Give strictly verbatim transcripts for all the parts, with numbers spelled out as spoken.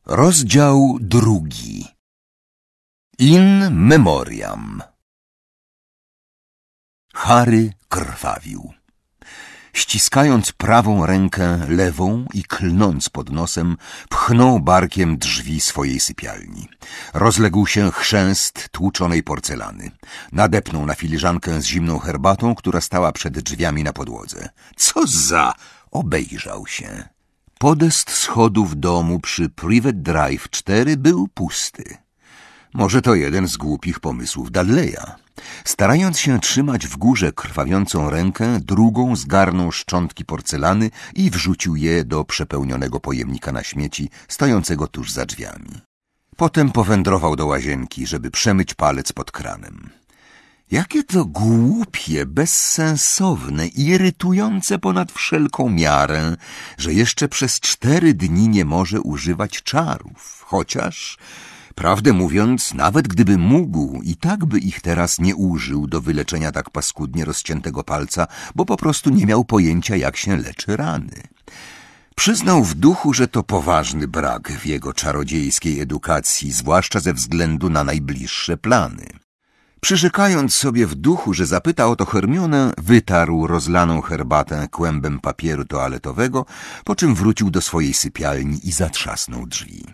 Rozdział drugi. In memoriam. Harry krwawił. Ściskając prawą rękę lewą i klnąc pod nosem, pchnął barkiem drzwi swojej sypialni. Rozległ się chrzęst tłuczonej porcelany. Nadepnął na filiżankę z zimną herbatą, która stała przed drzwiami na podłodze. Co za... Obejrzał się. Podest schodów domu przy Privet Drive cztery był pusty. Może to jeden z głupich pomysłów Dudleya. Starając się trzymać w górze krwawiącą rękę, drugą zgarnął szczątki porcelany i wrzucił je do przepełnionego pojemnika na śmieci, stojącego tuż za drzwiami. Potem powędrował do łazienki, żeby przemyć palec pod kranem. Jakie to głupie, bezsensowne, irytujące ponad wszelką miarę, że jeszcze przez cztery dni nie może używać czarów, chociaż... Prawdę mówiąc, nawet gdyby mógł, i tak by ich teraz nie użył do wyleczenia tak paskudnie rozciętego palca, bo po prostu nie miał pojęcia, jak się leczy rany. Przyznał w duchu, że to poważny brak w jego czarodziejskiej edukacji, zwłaszcza ze względu na najbliższe plany. Przyrzekając sobie w duchu, że zapyta o to Hermionę, wytarł rozlaną herbatę kłębem papieru toaletowego, po czym wrócił do swojej sypialni i zatrzasnął drzwi.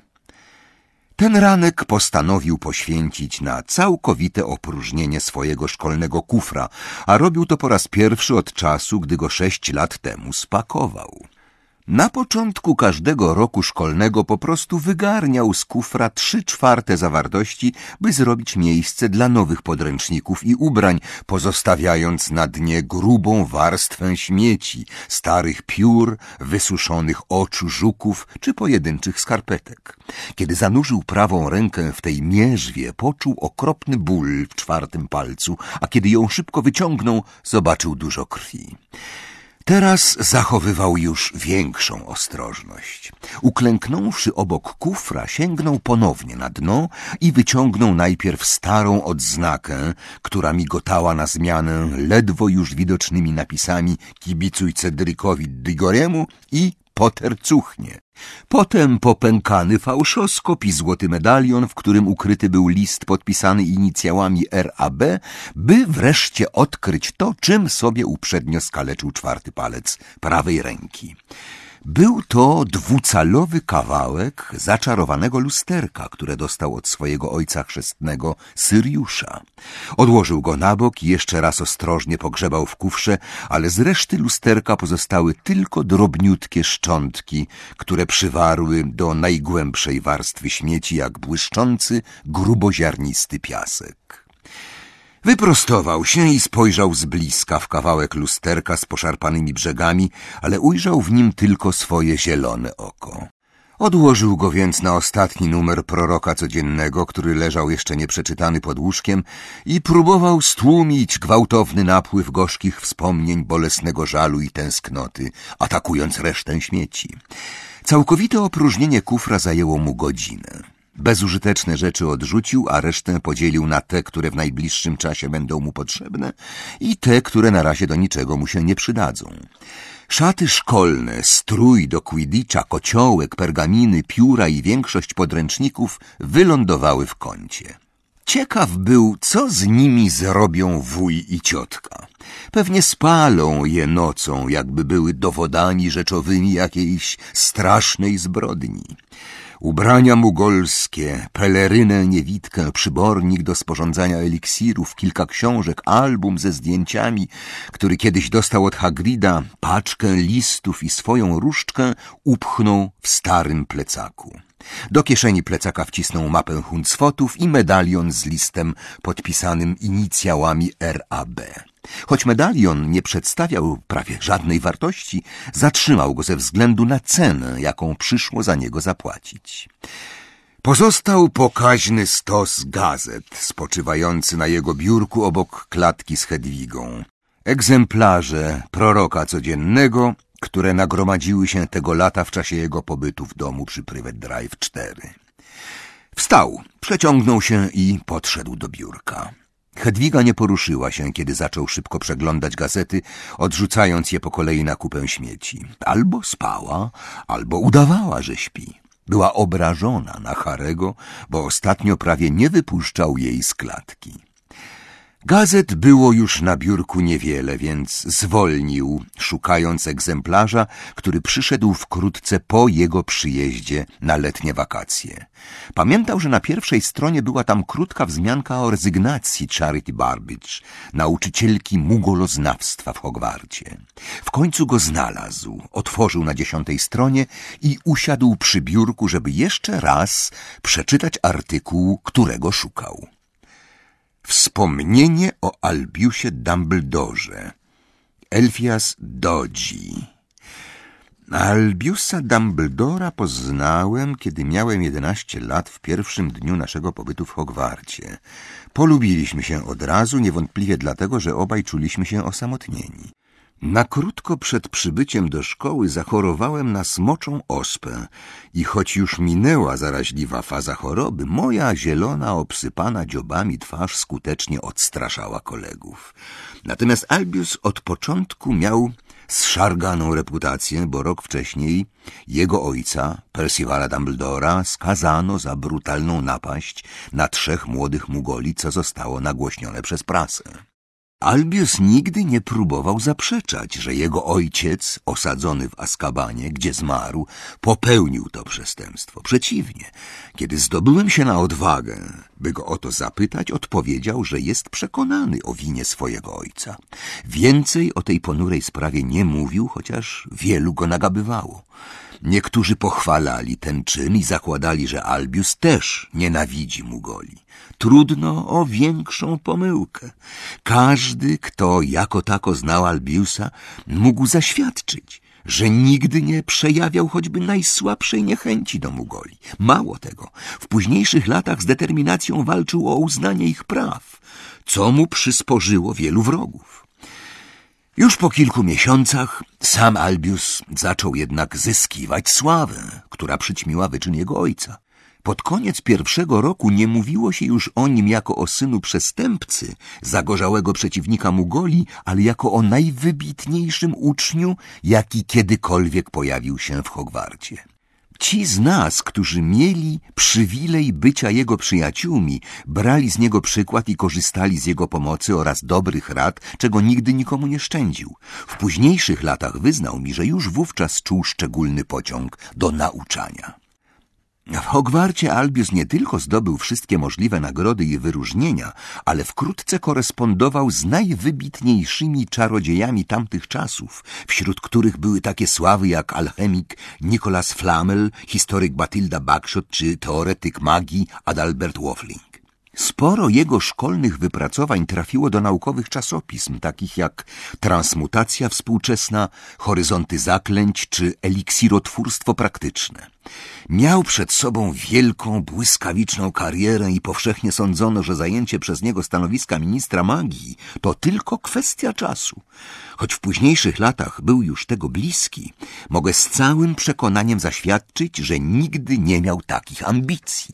Ten ranek postanowił poświęcić na całkowite opróżnienie swojego szkolnego kufra, a robił to po raz pierwszy od czasu, gdy go sześć lat temu spakował. Na początku każdego roku szkolnego po prostu wygarniał z kufra trzy czwarte zawartości, by zrobić miejsce dla nowych podręczników i ubrań, pozostawiając na dnie grubą warstwę śmieci, starych piór, wysuszonych oczu żuków czy pojedynczych skarpetek. Kiedy zanurzył prawą rękę w tej mierzwie, poczuł okropny ból w czwartym palcu, a kiedy ją szybko wyciągnął, zobaczył dużo krwi. Teraz zachowywał już większą ostrożność. Uklęknąwszy obok kufra, sięgnął ponownie na dno i wyciągnął najpierw starą odznakę, która migotała na zmianę ledwo już widocznymi napisami „Kibicuj Cedricowi Digoremu” i „Potter cuchnie”. Potem popękany fałszoskop i złoty medalion, w którym ukryty był list podpisany inicjałami R A B, by wreszcie odkryć to, czym sobie uprzednio skaleczył czwarty palec prawej ręki. Był to dwucalowy kawałek zaczarowanego lusterka, które dostał od swojego ojca chrzestnego Syriusza. Odłożył go na bok i jeszcze raz ostrożnie pogrzebał w kufrze, ale z reszty lusterka pozostały tylko drobniutkie szczątki, które przywarły do najgłębszej warstwy śmieci jak błyszczący, gruboziarnisty piasek. Wyprostował się i spojrzał z bliska w kawałek lusterka z poszarpanymi brzegami, ale ujrzał w nim tylko swoje zielone oko. Odłożył go więc na ostatni numer Proroka Codziennego, który leżał jeszcze nieprzeczytany pod łóżkiem, i próbował stłumić gwałtowny napływ gorzkich wspomnień, bolesnego żalu i tęsknoty, atakując resztę śmieci. Całkowite opróżnienie kufra zajęło mu godzinę. Bezużyteczne rzeczy odrzucił, a resztę podzielił na te, które w najbliższym czasie będą mu potrzebne, i te, które na razie do niczego mu się nie przydadzą. Szaty szkolne, strój do quidditcha, kociołek, pergaminy, pióra i większość podręczników wylądowały w kącie. Ciekaw był, co z nimi zrobią wuj i ciotka. Pewnie spalą je nocą, jakby były dowodami rzeczowymi jakiejś strasznej zbrodni. Ubrania mugolskie, pelerynę, niewidkę, przybornik do sporządzania eliksirów, kilka książek, album ze zdjęciami, który kiedyś dostał od Hagrida, paczkę listów i swoją różdżkę upchnął w starym plecaku. Do kieszeni plecaka wcisnął mapę Huncwotów i medalion z listem podpisanym inicjałami R A B. Choć medalion nie przedstawiał prawie żadnej wartości, zatrzymał go ze względu na cenę, jaką przyszło za niego zapłacić. Pozostał pokaźny stos gazet, spoczywający na jego biurku obok klatki z Hedwigą. Egzemplarze Proroka Codziennego, które nagromadziły się tego lata w czasie jego pobytu w domu przy Privet Drive cztery. Wstał, przeciągnął się i podszedł do biurka. Hedwiga nie poruszyła się, kiedy zaczął szybko przeglądać gazety, odrzucając je po kolei na kupę śmieci. Albo spała, albo udawała, że śpi. Była obrażona na Harego, bo ostatnio prawie nie wypuszczał jej z klatki. Gazet było już na biurku niewiele, więc zwolnił, szukając egzemplarza, który przyszedł wkrótce po jego przyjeździe na letnie wakacje. Pamiętał, że na pierwszej stronie była tam krótka wzmianka o rezygnacji Charity Burbage, nauczycielki mugoloznawstwa w Hogwarcie. W końcu go znalazł, otworzył na dziesiątej stronie i usiadł przy biurku, żeby jeszcze raz przeczytać artykuł, którego szukał. Wspomnienie o Albiusie Dumbledorze. Elphias Doji. Albiusa Dumbledora poznałem, kiedy miałem jedenaście lat w pierwszym dniu naszego pobytu w Hogwarcie. Polubiliśmy się od razu, niewątpliwie dlatego, że obaj czuliśmy się osamotnieni. Na krótko przed przybyciem do szkoły zachorowałem na smoczą ospę i choć już minęła zaraźliwa faza choroby, moja zielona, obsypana dziobami twarz skutecznie odstraszała kolegów. Natomiast Albius od początku miał zszarganą reputację, bo rok wcześniej jego ojca, Percivala Dumbledora, skazano za brutalną napaść na trzech młodych Mugoli, co zostało nagłośnione przez prasę. Albius nigdy nie próbował zaprzeczać, że jego ojciec, osadzony w Azkabanie, gdzie zmarł, popełnił to przestępstwo. Przeciwnie, kiedy zdobyłem się na odwagę, by go o to zapytać, odpowiedział, że jest przekonany o winie swojego ojca. Więcej o tej ponurej sprawie nie mówił, chociaż wielu go nagabywało. Niektórzy pochwalali ten czyn i zakładali, że Albius też nienawidzi Mugoli. Trudno o większą pomyłkę. Każdy, kto jako tako znał Albiusa, mógł zaświadczyć, że nigdy nie przejawiał choćby najsłabszej niechęci do Mugoli. Mało tego, w późniejszych latach z determinacją walczył o uznanie ich praw, co mu przysporzyło wielu wrogów. Już po kilku miesiącach sam Albius zaczął jednak zyskiwać sławę, która przyćmiła wyczyn jego ojca. Pod koniec pierwszego roku nie mówiło się już o nim jako o synu przestępcy, zagorzałego przeciwnika Mugoli, ale jako o najwybitniejszym uczniu, jaki kiedykolwiek pojawił się w Hogwarcie. Ci z nas, którzy mieli przywilej bycia jego przyjaciółmi, brali z niego przykład i korzystali z jego pomocy oraz dobrych rad, czego nigdy nikomu nie szczędził. W późniejszych latach wyznał mi, że już wówczas czuł szczególny pociąg do nauczania. W Hogwarcie Albius nie tylko zdobył wszystkie możliwe nagrody i wyróżnienia, ale wkrótce korespondował z najwybitniejszymi czarodziejami tamtych czasów, wśród których były takie sławy jak alchemik Nicholas Flamel, historyk Bathilda Bagshot czy teoretyk magii Adalbert Waffling. Sporo jego szkolnych wypracowań trafiło do naukowych czasopism, takich jak Transmutacja współczesna, Horyzonty zaklęć czy Eliksirotwórstwo praktyczne. Miał przed sobą wielką, błyskawiczną karierę i powszechnie sądzono, że zajęcie przez niego stanowiska ministra magii to tylko kwestia czasu. Choć w późniejszych latach był już tego bliski, mogę z całym przekonaniem zaświadczyć, że nigdy nie miał takich ambicji.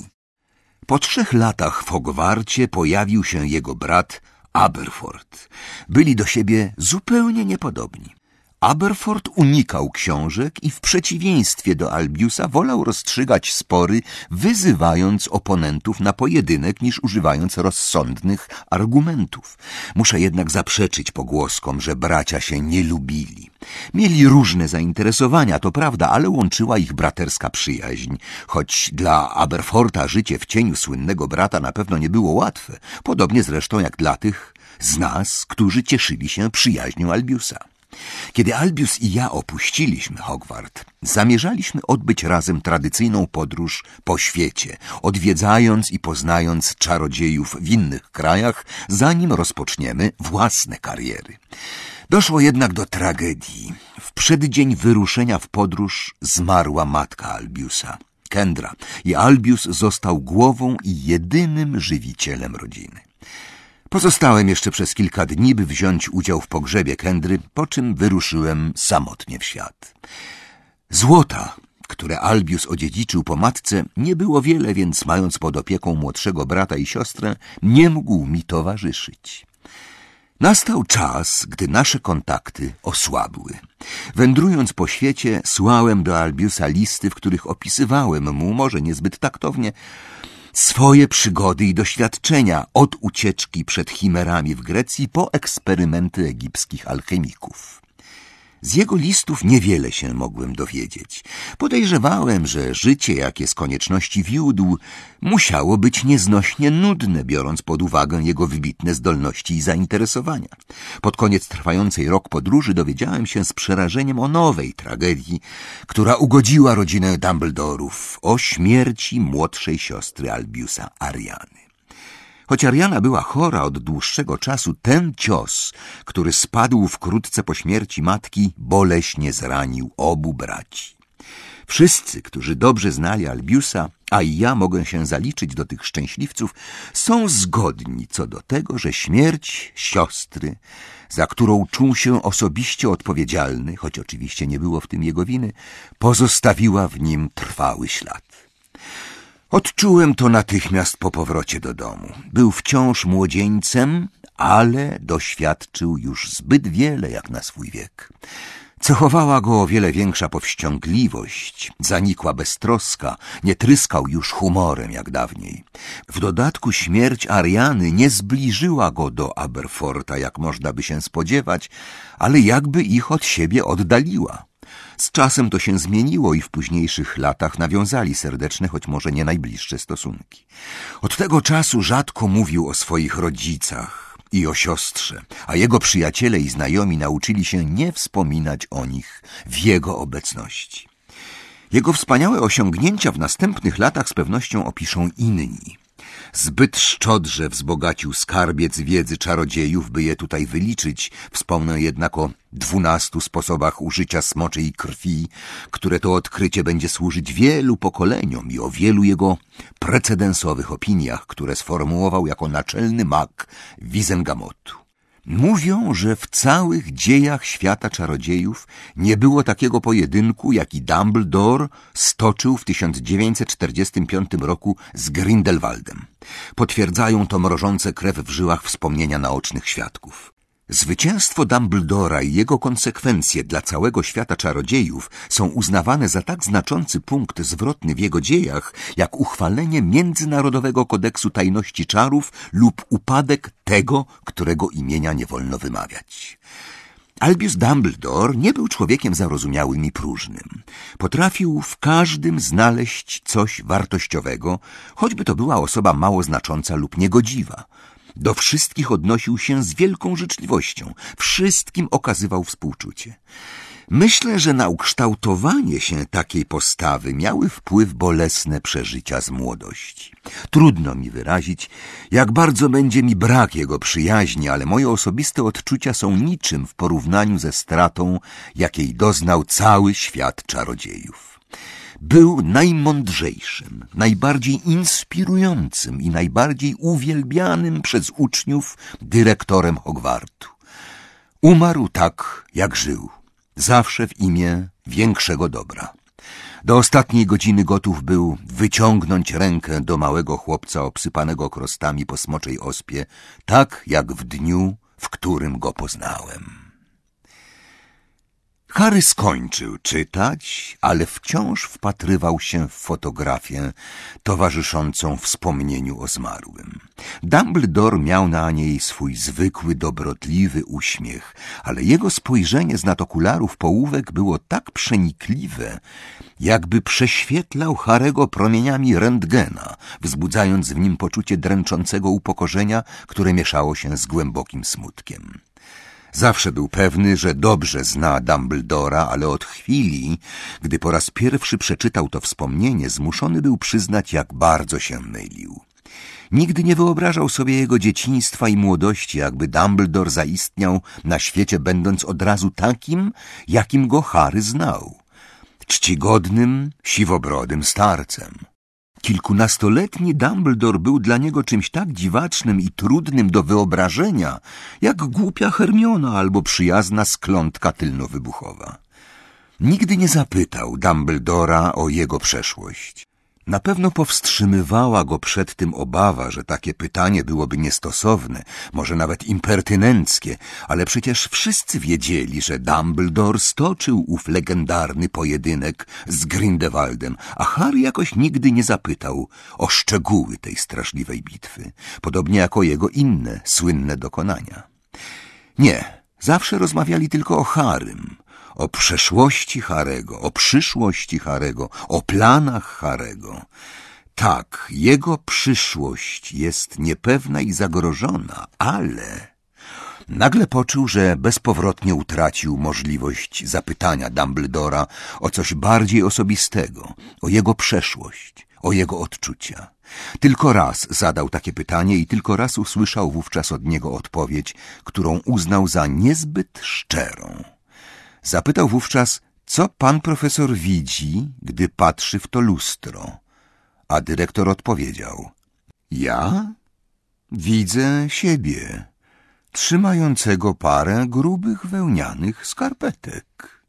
Po trzech latach w Hogwarcie pojawił się jego brat Aberforth. Byli do siebie zupełnie niepodobni. Aberforth unikał książek i w przeciwieństwie do Albiusa wolał rozstrzygać spory, wyzywając oponentów na pojedynek, niż używając rozsądnych argumentów. Muszę jednak zaprzeczyć pogłoskom, że bracia się nie lubili. Mieli różne zainteresowania, to prawda, ale łączyła ich braterska przyjaźń. Choć dla Aberfortha życie w cieniu słynnego brata na pewno nie było łatwe, podobnie zresztą jak dla tych z nas, którzy cieszyli się przyjaźnią Albiusa. Kiedy Albius i ja opuściliśmy Hogwart, zamierzaliśmy odbyć razem tradycyjną podróż po świecie, odwiedzając i poznając czarodziejów w innych krajach, zanim rozpoczniemy własne kariery. Doszło jednak do tragedii. W przeddzień wyruszenia w podróż zmarła matka Albiusa, Kendra, i Albius został głową i jedynym żywicielem rodziny. Pozostałem jeszcze przez kilka dni, by wziąć udział w pogrzebie Kendry, po czym wyruszyłem samotnie w świat. Złota, które Albius odziedziczył po matce, nie było wiele, więc mając pod opieką młodszego brata i siostrę, nie mógł mi towarzyszyć. Nastał czas, gdy nasze kontakty osłabły. Wędrując po świecie, słałem do Albiusa listy, w których opisywałem mu, może niezbyt taktownie, swoje przygody i doświadczenia od ucieczki przed chimerami w Grecji po eksperymenty egipskich alchemików. Z jego listów niewiele się mogłem dowiedzieć. Podejrzewałem, że życie, jakie z konieczności wiódł, musiało być nieznośnie nudne, biorąc pod uwagę jego wybitne zdolności i zainteresowania. Pod koniec trwającej rok podróży dowiedziałem się z przerażeniem o nowej tragedii, która ugodziła rodzinę Dumbledorów, o śmierci młodszej siostry Albiusa, Ariany. Choć Ariana była chora od dłuższego czasu, ten cios, który spadł wkrótce po śmierci matki, boleśnie zranił obu braci. Wszyscy, którzy dobrze znali Albiusa, a i ja mogę się zaliczyć do tych szczęśliwców, są zgodni co do tego, że śmierć siostry, za którą czuł się osobiście odpowiedzialny, choć oczywiście nie było w tym jego winy, pozostawiła w nim trwały ślad. Odczułem to natychmiast po powrocie do domu. Był wciąż młodzieńcem, ale doświadczył już zbyt wiele jak na swój wiek. Cechowała go o wiele większa powściągliwość, zanikła beztroska, nie tryskał już humorem jak dawniej. W dodatku śmierć Ariany nie zbliżyła go do Aberforta, jak można by się spodziewać, ale jakby ich od siebie oddaliła. Z czasem to się zmieniło i w późniejszych latach nawiązali serdeczne, choć może nie najbliższe stosunki. Od tego czasu rzadko mówił o swoich rodzicach i o siostrze, a jego przyjaciele i znajomi nauczyli się nie wspominać o nich w jego obecności. Jego wspaniałe osiągnięcia w następnych latach z pewnością opiszą inni. Zbyt szczodrze wzbogacił skarbiec wiedzy czarodziejów, by je tutaj wyliczyć. Wspomnę jednak o dwunastu sposobach użycia smoczej krwi, które to odkrycie będzie służyć wielu pokoleniom, i o wielu jego precedensowych opiniach, które sformułował jako naczelny mag Wizengamotu. Mówią, że w całych dziejach świata czarodziejów nie było takiego pojedynku, jaki Dumbledore stoczył w tysiąc dziewięćset czterdziestym piątym roku z Grindelwaldem. Potwierdzają to mrożące krew w żyłach wspomnienia naocznych świadków. Zwycięstwo Dumbledora i jego konsekwencje dla całego świata czarodziejów są uznawane za tak znaczący punkt zwrotny w jego dziejach, jak uchwalenie Międzynarodowego Kodeksu Tajności Czarów lub upadek tego, którego imienia nie wolno wymawiać. Albus Dumbledore nie był człowiekiem zarozumiałym i próżnym. Potrafił w każdym znaleźć coś wartościowego, choćby to była osoba mało znacząca lub niegodziwa. Do wszystkich odnosił się z wielką życzliwością, wszystkim okazywał współczucie. Myślę, że na ukształtowanie się takiej postawy miały wpływ bolesne przeżycia z młodości. Trudno mi wyrazić, jak bardzo będzie mi brak jego przyjaźni, ale moje osobiste odczucia są niczym w porównaniu ze stratą, jakiej doznał cały świat czarodziejów. Był najmądrzejszym, najbardziej inspirującym i najbardziej uwielbianym przez uczniów dyrektorem Hogwartu. Umarł tak, jak żył, zawsze w imię większego dobra. Do ostatniej godziny gotów był wyciągnąć rękę do małego chłopca obsypanego krostami po smoczej ospie, tak jak w dniu, w którym go poznałem. Harry skończył czytać, ale wciąż wpatrywał się w fotografię towarzyszącą wspomnieniu o zmarłym. Dumbledore miał na niej swój zwykły, dobrotliwy uśmiech, ale jego spojrzenie z nad okularów połówek było tak przenikliwe, jakby prześwietlał Harego promieniami rentgena, wzbudzając w nim poczucie dręczącego upokorzenia, które mieszało się z głębokim smutkiem. Zawsze był pewny, że dobrze zna Dumbledora, ale od chwili, gdy po raz pierwszy przeczytał to wspomnienie, zmuszony był przyznać, jak bardzo się mylił. Nigdy nie wyobrażał sobie jego dzieciństwa i młodości, jakby Dumbledore zaistniał na świecie, będąc od razu takim, jakim go Harry znał. Czcigodnym, siwobrodym starcem. Kilkunastoletni Dumbledore był dla niego czymś tak dziwacznym i trudnym do wyobrażenia, jak głupia Hermiona albo przyjazna sklątka tylnowybuchowa. Nigdy nie zapytał Dumbledora o jego przeszłość. Na pewno powstrzymywała go przed tym obawa, że takie pytanie byłoby niestosowne, może nawet impertynenckie, ale przecież wszyscy wiedzieli, że Dumbledore stoczył ów legendarny pojedynek z Grindelwaldem, a Harry jakoś nigdy nie zapytał o szczegóły tej straszliwej bitwy, podobnie jak o jego inne słynne dokonania. Nie, zawsze rozmawiali tylko o Harrym, o przeszłości Harego, o przyszłości Harego, o planach Harego. Tak, jego przyszłość jest niepewna i zagrożona, ale nagle poczuł, że bezpowrotnie utracił możliwość zapytania Dumbledora o coś bardziej osobistego, o jego przeszłość, o jego odczucia. Tylko raz zadał takie pytanie i tylko raz usłyszał wówczas od niego odpowiedź, którą uznał za niezbyt szczerą. Zapytał wówczas, co pan profesor widzi, gdy patrzy w to lustro, a dyrektor odpowiedział: ja widzę siebie, trzymającego parę grubych wełnianych skarpetek.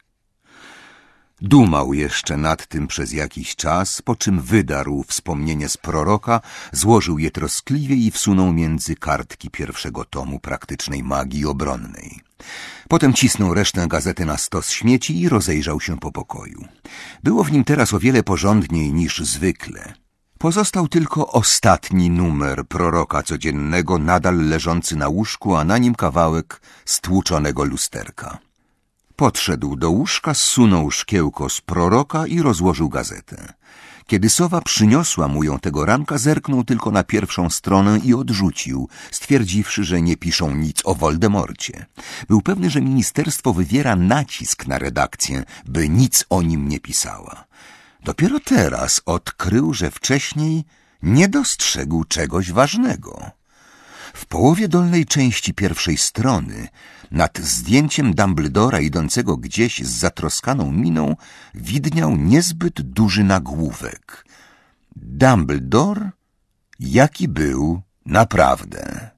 Dumał jeszcze nad tym przez jakiś czas, po czym wydarł wspomnienie z proroka, złożył je troskliwie i wsunął między kartki pierwszego tomu praktycznej magii obronnej. Potem cisnął resztę gazety na stos śmieci i rozejrzał się po pokoju. Było w nim teraz o wiele porządniej niż zwykle. Pozostał tylko ostatni numer proroka codziennego, nadal leżący na łóżku, a na nim kawałek stłuczonego lusterka. Podszedł do łóżka, zsunął szkiełko z proroka i rozłożył gazetę. Kiedy sowa przyniosła mu ją tego ranka, zerknął tylko na pierwszą stronę i odrzucił, stwierdziwszy, że nie piszą nic o Voldemorcie. Był pewny, że ministerstwo wywiera nacisk na redakcję, by nic o nim nie pisała. Dopiero teraz odkrył, że wcześniej nie dostrzegł czegoś ważnego. W połowie dolnej części pierwszej strony, nad zdjęciem Dumbledora idącego gdzieś z zatroskaną miną, widniał niezbyt duży nagłówek. Dumbledore, jaki był naprawdę.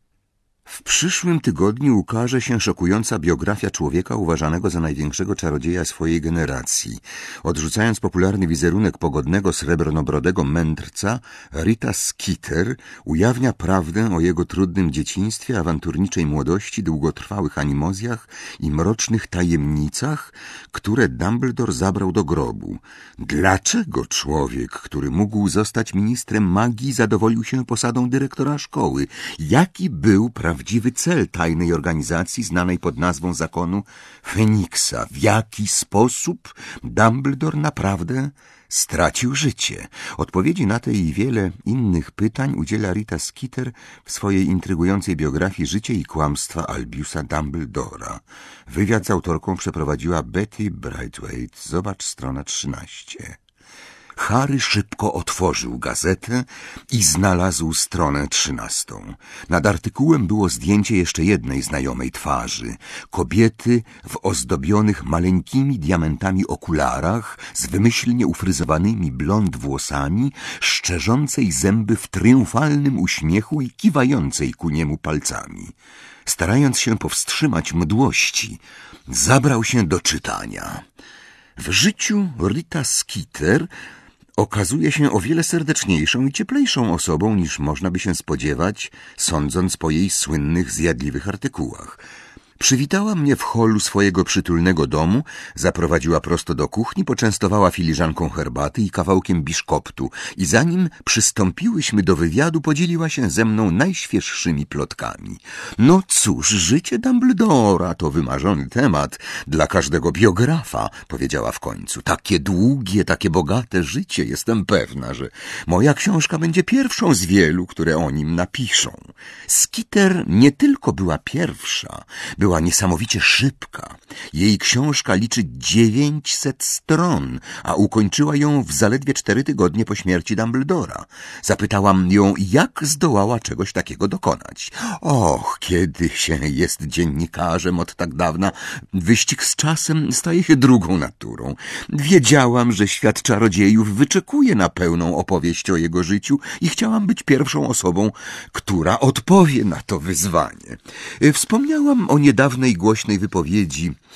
W przyszłym tygodniu ukaże się szokująca biografia człowieka uważanego za największego czarodzieja swojej generacji. Odrzucając popularny wizerunek pogodnego, srebrnobrodego mędrca, Rita Skeeter ujawnia prawdę o jego trudnym dzieciństwie, awanturniczej młodości, długotrwałych animozjach i mrocznych tajemnicach, które Dumbledore zabrał do grobu. Dlaczego człowiek, który mógł zostać ministrem magii, zadowolił się posadą dyrektora szkoły? Jaki był prawdziwy Prawdziwy cel tajnej organizacji znanej pod nazwą zakonu Feniksa? W jaki sposób Dumbledore naprawdę stracił życie? Odpowiedzi na te i wiele innych pytań udziela Rita Skeeter w swojej intrygującej biografii Życie i kłamstwa Albiusa Dumbledora. Wywiad z autorką przeprowadziła Betty Braithwaite. Zobacz strona trzynaście. Harry szybko otworzył gazetę i znalazł stronę trzynastą. Nad artykułem było zdjęcie jeszcze jednej znajomej twarzy. Kobiety w ozdobionych maleńkimi diamentami okularach, z wymyślnie ufryzowanymi blond włosami, szczerzącej zęby w triumfalnym uśmiechu i kiwającej ku niemu palcami. Starając się powstrzymać mdłości, zabrał się do czytania. W życiu Rita Skeeter okazuje się o wiele serdeczniejszą i cieplejszą osobą, niż można by się spodziewać, sądząc po jej słynnych, zjadliwych artykułach. Przywitała mnie w holu swojego przytulnego domu, zaprowadziła prosto do kuchni, poczęstowała filiżanką herbaty i kawałkiem biszkoptu i zanim przystąpiłyśmy do wywiadu, podzieliła się ze mną najświeższymi plotkami. No cóż, życie Dumbledora to wymarzony temat dla każdego biografa, powiedziała w końcu. Takie długie, takie bogate życie, jestem pewna, że moja książka będzie pierwszą z wielu, które o nim napiszą. Skeeter nie tylko była pierwsza, była Była niesamowicie szybka. Jej książka liczy dziewięćset stron, a ukończyła ją w zaledwie cztery tygodnie po śmierci Dumbledora. Zapytałam ją, jak zdołała czegoś takiego dokonać. Och, kiedy się jest dziennikarzem od tak dawna, wyścig z czasem staje się drugą naturą. Wiedziałam, że świat czarodziejów wyczekuje na pełną opowieść o jego życiu i chciałam być pierwszą osobą, która odpowie na to wyzwanie. Wspomniałam o niedawnej głośnej wypowiedzi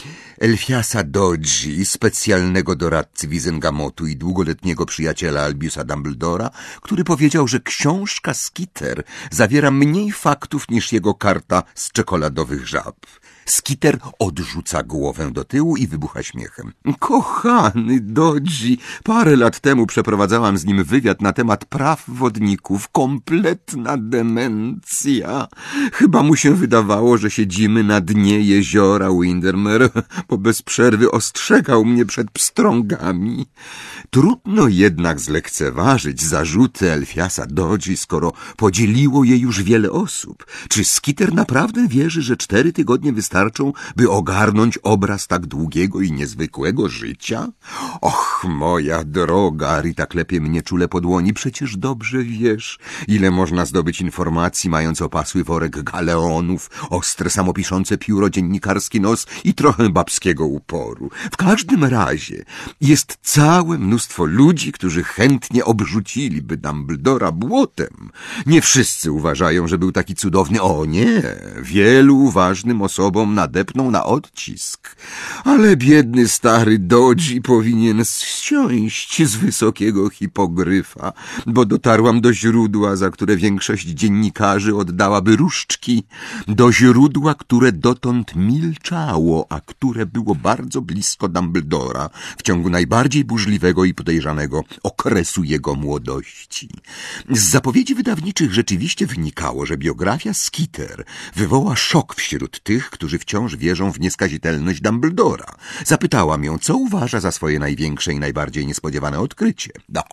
Elphiasa Doodji, specjalnego doradcy Wizengamotu i długoletniego przyjaciela Albiusa Dumbledora, który powiedział, że książka Skitter zawiera mniej faktów niż jego karta z czekoladowych żab. Skitter odrzuca głowę do tyłu i wybucha śmiechem. Kochany Doodji, parę lat temu przeprowadzałam z nim wywiad na temat praw wodników. Kompletna demencja. Chyba mu się wydawało, że siedzimy na dnie jeziora Windermere, bo bez przerwy ostrzegał mnie przed pstrągami. Trudno jednak zlekceważyć zarzuty Elphiasa Doodji, skoro podzieliło je już wiele osób. Czy Skitter naprawdę wierzy, że cztery tygodnie wystarczą, by ogarnąć obraz tak długiego i niezwykłego życia? Och, moja droga, Rita klepie mnie czule po dłoni, przecież dobrze wiesz, ile można zdobyć informacji, mając opasły worek galeonów, ostre samopiszące pióro, dziennikarski nos i trochę babskiego uporu. W każdym razie jest całe mnóstwo ludzi, którzy chętnie obrzuciliby Dumbledora błotem. Nie wszyscy uważają, że był taki cudowny. O nie, wielu uważnym osobom nadepnął na odcisk. Ale biedny stary Doodji powinien zsiąść z wysokiego hipogryfa, bo dotarłam do źródła, za które większość dziennikarzy oddałaby różdżki, do źródła, które dotąd milczało, a które było bardzo blisko Dumbledora w ciągu najbardziej burzliwego i podejrzanego okresu jego młodości. Z zapowiedzi wydawniczych rzeczywiście wynikało, że biografia Skitter wywoła szok wśród tych, którzy wciąż wierzą w nieskazitelność Dumbledora. Zapytałam ją, co uważa za swoje największe i najbardziej niespodziewane odkrycie. No,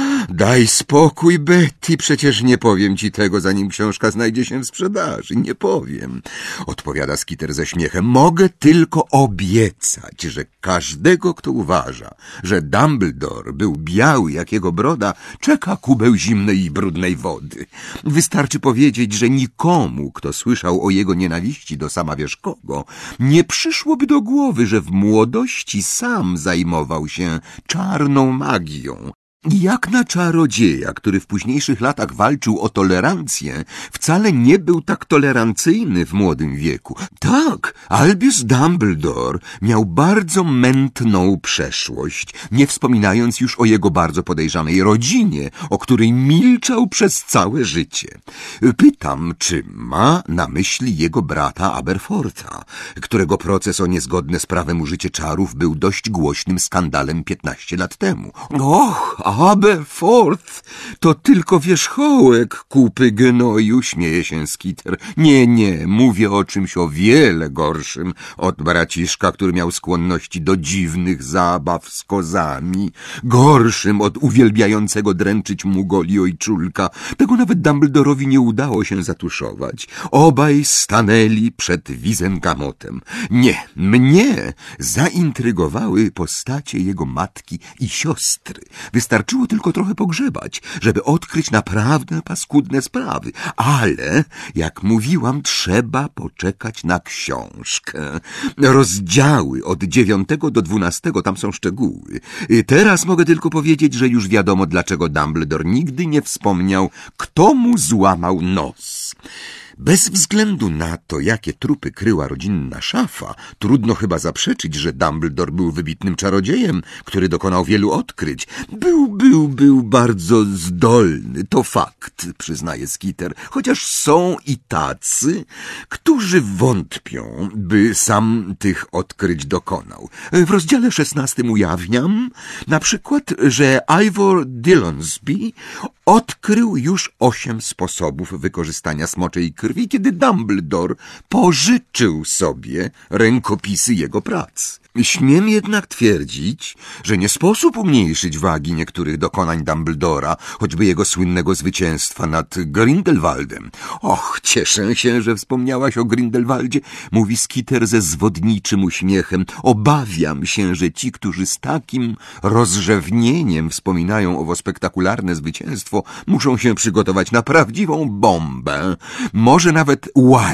daj spokój, Betty, przecież nie powiem ci tego, zanim książka znajdzie się w sprzedaży. Nie powiem, odpowiada Skitter ze śmiechem. Mogę tylko obiecać, że każdego, kto uważa, że Dumbledore był biały jak jego broda, czeka kubeł zimnej i brudnej wody. Wystarczy powiedzieć, że nikomu, kto słyszał o jego nienawiści do sama wiesz kogo, nie przyszłoby do głowy, że w młodości sam zajmował się czarną magią. I jak na czarodzieja, który w późniejszych latach walczył o tolerancję, wcale nie był tak tolerancyjny w młodym wieku. Tak, Albus Dumbledore miał bardzo mętną przeszłość, nie wspominając już o jego bardzo podejrzanej rodzinie, o której milczał przez całe życie. Pytam, czy ma na myśli jego brata Aberfortha, którego proces o niezgodne z prawem użycie czarów był dość głośnym skandalem piętnaście lat temu. Och, Aberforth to tylko wierzchołek kupy gnoju, śmieje się Skitter. Nie, nie, mówię o czymś o wiele gorszym od braciszka, który miał skłonności do dziwnych zabaw z kozami. Gorszym od uwielbiającego dręczyć mugoli ojczulka. Tego nawet Dumbledorowi nie udało się zatuszować. Obaj stanęli przed Wizengamotem. Nie, mnie zaintrygowały postacie jego matki i siostry. Wystarczyło tylko trochę pogrzebać, żeby odkryć naprawdę paskudne sprawy. Ale, jak mówiłam, trzeba poczekać na książkę. Rozdziały od dziewiątego do dwunastego, tam są szczegóły. Teraz mogę tylko powiedzieć, że już wiadomo, dlaczego Dumbledore nigdy nie wspomniał, kto mu złamał nos. Bez względu na to, jakie trupy kryła rodzinna szafa, trudno chyba zaprzeczyć, że Dumbledore był wybitnym czarodziejem, który dokonał wielu odkryć. Był, był, był bardzo zdolny, to fakt, przyznaje Skitter, chociaż są i tacy, którzy wątpią, by sam tych odkryć dokonał. W rozdziale szesnastym ujawniam na przykład, że Ivor Dillonsby odkrył już osiem sposobów wykorzystania smoczej krwi, kiedy Dumbledore pożyczył sobie rękopisy jego prac. Śmiem jednak twierdzić, że nie sposób umniejszyć wagi niektórych dokonań Dumbledora, choćby jego słynnego zwycięstwa nad Grindelwaldem. Och, cieszę się, że wspomniałaś o Grindelwaldzie, mówi Skitter ze zwodniczym uśmiechem. Obawiam się, że ci, którzy z takim rozrzewnieniem wspominają owo spektakularne zwycięstwo, muszą się przygotować na prawdziwą bombę. Może może nawet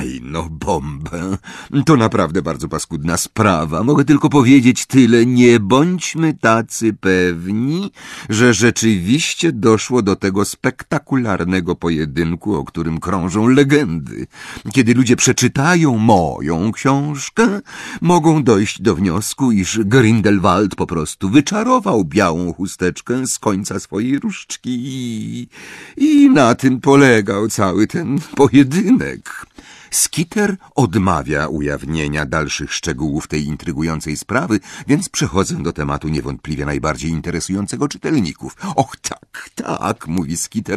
łajno-bombę. To naprawdę bardzo paskudna sprawa. Mogę tylko powiedzieć tyle. Nie bądźmy tacy pewni, że rzeczywiście doszło do tego spektakularnego pojedynku, o którym krążą legendy. Kiedy ludzie przeczytają moją książkę, mogą dojść do wniosku, iż Grindelwald po prostu wyczarował białą chusteczkę z końca swojej różdżki i, i na tym polegał cały ten pojedynek. Skitter odmawia ujawnienia dalszych szczegółów tej intrygującej sprawy, więc przechodzę do tematu niewątpliwie najbardziej interesującego czytelników. Och, tak, tak, mówi Skitter,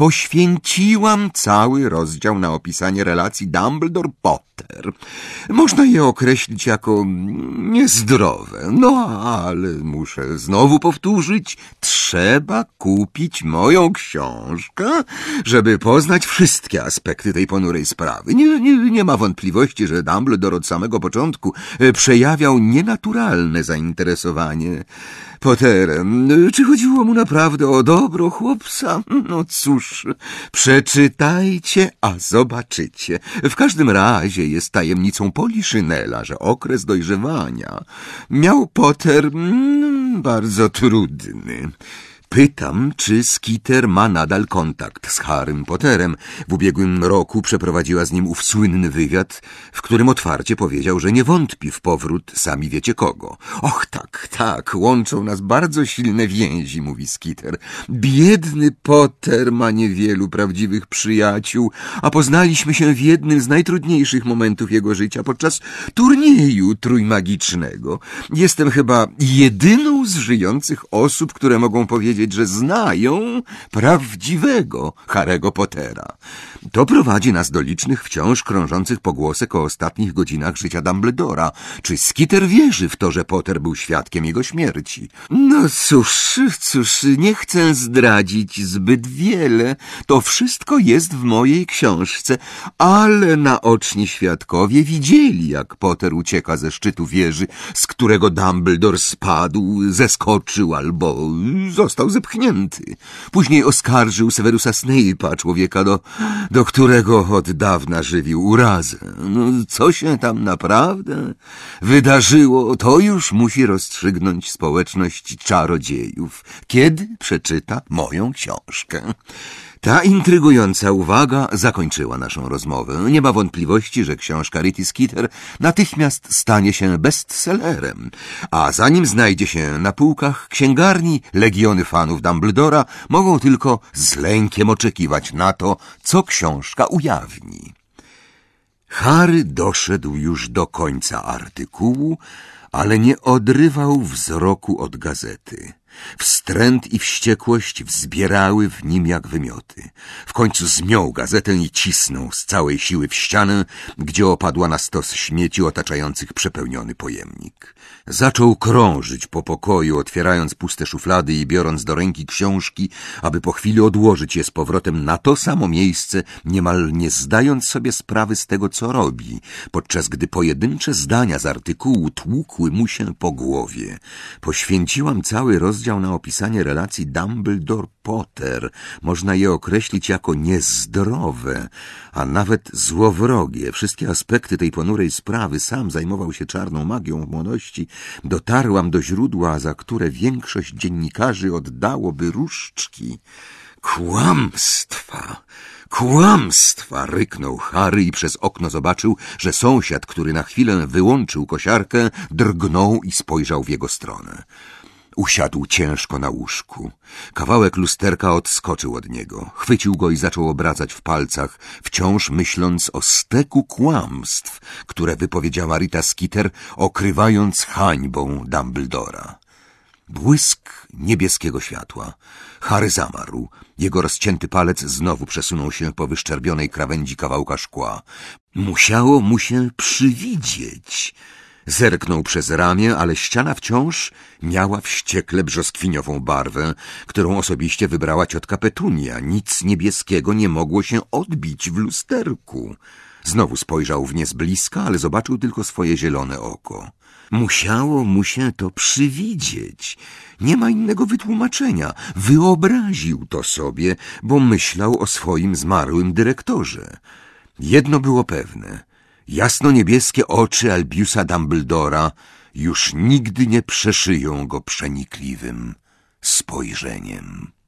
poświęciłam cały rozdział na opisanie relacji Dumbledore-Potter. Można je określić jako niezdrowe, no ale muszę znowu powtórzyć, trzeba kupić moją książkę, żeby poznać wszystkie aspekty tej ponurej sprawy. Nie, nie, nie ma wątpliwości, że Dumbledore od samego początku przejawiał nienaturalne zainteresowanie Potterem. Czy chodziło mu naprawdę o dobro chłopca? No cóż, przeczytajcie, a zobaczycie. W każdym razie jest tajemnicą Poliszynela, że okres dojrzewania miał Potter mm, bardzo trudny. Pytam, czy Skitter ma nadal kontakt z Harrym Potterem. W ubiegłym roku przeprowadziła z nim ów słynny wywiad, w którym otwarcie powiedział, że nie wątpi w powrót sami wiecie kogo. Och, tak, tak, łączą nas bardzo silne więzi, mówi Skitter. Biedny Potter ma niewielu prawdziwych przyjaciół, a poznaliśmy się w jednym z najtrudniejszych momentów jego życia podczas turnieju trójmagicznego. Jestem chyba jedyną z żyjących osób, które mogą powiedzieć, że znają prawdziwego Harry'ego Pottera. To prowadzi nas do licznych wciąż krążących pogłosek o ostatnich godzinach życia Dumbledora. Czy Skitter wierzy w to, że Potter był świadkiem jego śmierci? No cóż, cóż, nie chcę zdradzić zbyt wiele. To wszystko jest w mojej książce, ale naoczni świadkowie widzieli, jak Potter ucieka ze szczytu wieży, z którego Dumbledore spadł, zeskoczył albo został zepchnięty. Później oskarżył Severusa Snape'a, człowieka, do, do którego od dawna żywił urazę. No, co się tam naprawdę wydarzyło, to już musi rozstrzygnąć społeczność czarodziejów, kiedy przeczyta moją książkę. Ta intrygująca uwaga zakończyła naszą rozmowę. Nie ma wątpliwości, że książka Rity Skeeter natychmiast stanie się bestsellerem, a zanim znajdzie się na półkach księgarni, legiony fanów Dumbledora mogą tylko z lękiem oczekiwać na to, co książka ujawni. Harry doszedł już do końca artykułu, ale nie odrywał wzroku od gazety. Wstręt i wściekłość wzbierały w nim jak wymioty. W końcu zmiął gazetę i cisnął z całej siły w ścianę, gdzie opadła na stos śmieci otaczających przepełniony pojemnik. Zaczął krążyć po pokoju, otwierając puste szuflady i biorąc do ręki książki, aby po chwili odłożyć je z powrotem na to samo miejsce, niemal nie zdając sobie sprawy z tego, co robi, podczas gdy pojedyncze zdania z artykułu tłukły mu się po głowie. Poświęciłam cały rozdział na opisanie relacji Dumbledore-Potter. Można je określić jako niezdrowe, a nawet złowrogie. Wszystkie aspekty tej ponurej sprawy. Sam zajmował się czarną magią w młodości. Dotarłam do źródła, za które większość dziennikarzy oddałoby różdżki. Kłamstwa! Kłamstwa! Ryknął Harry i przez okno zobaczył, że sąsiad, który na chwilę wyłączył kosiarkę, drgnął i spojrzał w jego stronę. Usiadł ciężko na łóżku. Kawałek lusterka odskoczył od niego. Chwycił go i zaczął obracać w palcach, wciąż myśląc o steku kłamstw, które wypowiedziała Rita Skeeter, okrywając hańbą Dumbledora. Błysk niebieskiego światła. Harry zamarł. Jego rozcięty palec znowu przesunął się po wyszczerbionej krawędzi kawałka szkła. Musiało mu się przywidzieć. Zerknął przez ramię, ale ściana wciąż miała wściekle brzoskwiniową barwę, którą osobiście wybrała ciotka Petunia. Nic niebieskiego nie mogło się odbić w lusterku. Znowu spojrzał w nie z bliska, ale zobaczył tylko swoje zielone oko. Musiało mu się to przywidzieć. Nie ma innego wytłumaczenia. Wyobraził to sobie, bo myślał o swoim zmarłym dyrektorze. Jedno było pewne. Jasno-niebieskie oczy Albiusa Dumbledora już nigdy nie przeszyją go przenikliwym spojrzeniem.